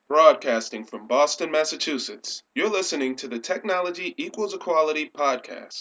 Broadcasting from Boston, Massachusetts, you're listening to the Technology Equals Equality podcast.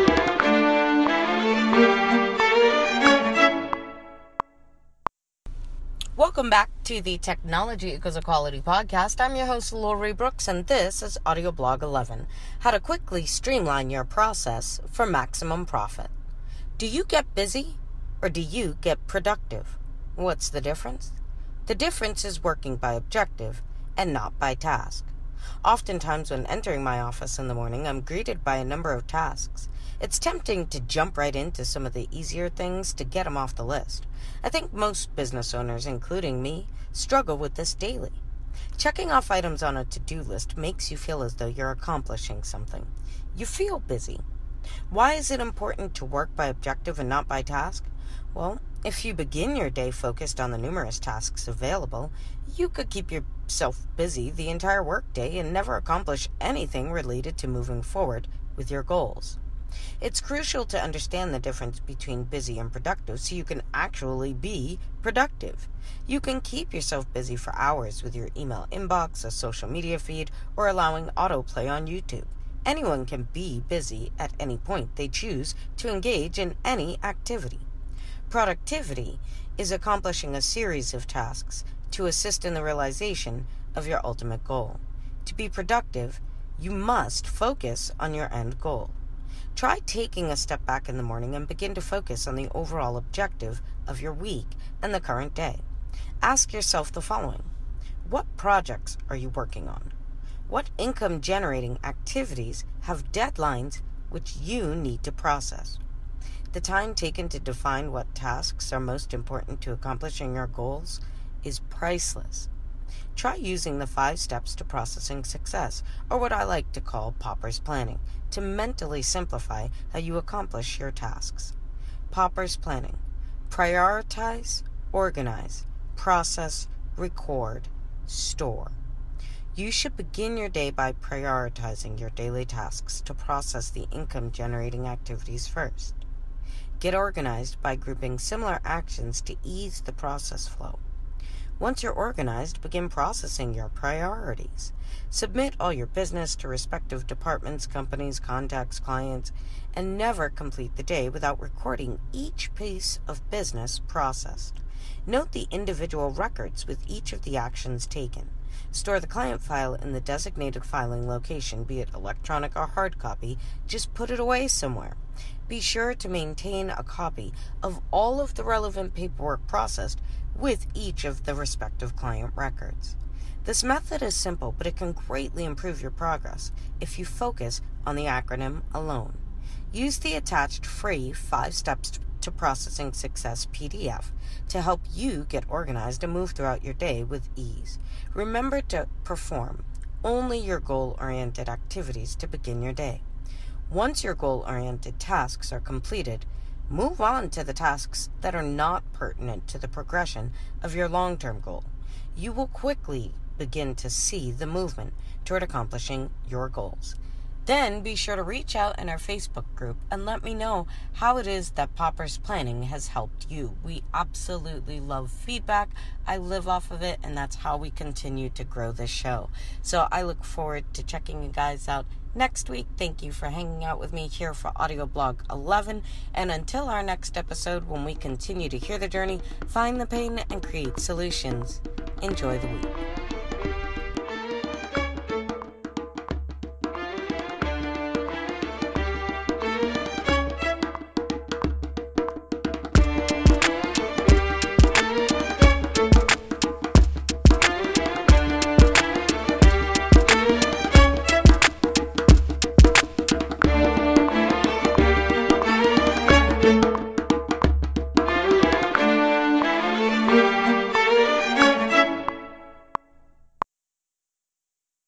Welcome back to the Technology Equals Equality podcast. I'm your host, Lori Brooks, and this is Audio Blog 11, how to quickly streamline your process for maximum profit. Do you get busy or do you get productive? What's the difference? The difference is working by objective and not by task. Oftentimes when entering my office in the morning, I'm greeted by a number of tasks. It's tempting to jump right into some of the easier things to get them off the list. I think most business owners, including me, struggle with this daily. Checking off items on a to-do list makes you feel as though you're accomplishing something. You feel busy. Why is it important to work by objective and not by task? Well, if you begin your day focused on the numerous tasks available, you could keep yourself busy the entire workday and never accomplish anything related to moving forward with your goals. It's crucial to understand the difference between busy and productive so you can actually be productive. You can keep yourself busy for hours with your email inbox, a social media feed, or allowing autoplay on YouTube. Anyone can be busy at any point they choose to engage in any activity. Productivity is accomplishing a series of tasks to assist in the realization of your ultimate goal. To be productive, you must focus on your end goal. Try taking a step back in the morning and begin to focus on the overall objective of your week and the current day. Ask yourself the following. What projects are you working on? What income-generating activities have deadlines which you need to process? The time taken to define what tasks are most important to accomplishing your goals is priceless. Try using the 5 steps to processing success, or what I like to call Popper's Planning, to mentally simplify how you accomplish your tasks. Popper's Planning. Prioritize, organize, process, record, store. You should begin your day by prioritizing your daily tasks to process the income-generating activities first. Get organized by grouping similar actions to ease the process flow. Once you're organized, begin processing your priorities. Submit all your business to respective departments, companies, contacts, clients, and never complete the day without recording each piece of business processed. Note the individual records with each of the actions taken. Store the client file in the designated filing location, be it electronic or hard copy. Just put it away somewhere. Be sure to maintain a copy of all of the relevant paperwork processed with each of the respective client records. This method is simple, but it can greatly improve your progress if you focus on the acronym alone. Use the attached free 5 Steps to Processing Success PDF to help you get organized and move throughout your day with ease. Remember to perform only your goal-oriented activities to begin your day. Once your goal-oriented tasks are completed, move on to the tasks that are not pertinent to the progression of your long-term goal. You will quickly begin to see the movement toward accomplishing your goals. Then be sure to reach out in our Facebook group and let me know how it is that Popper's Planning has helped you. We absolutely love feedback. I live off of it, and that's how we continue to grow this show. So I look forward to checking you guys out next week. Thank you for hanging out with me here for Audio Blog 11. And until our next episode, when we continue to hear the journey, find the pain, and create solutions, enjoy the week.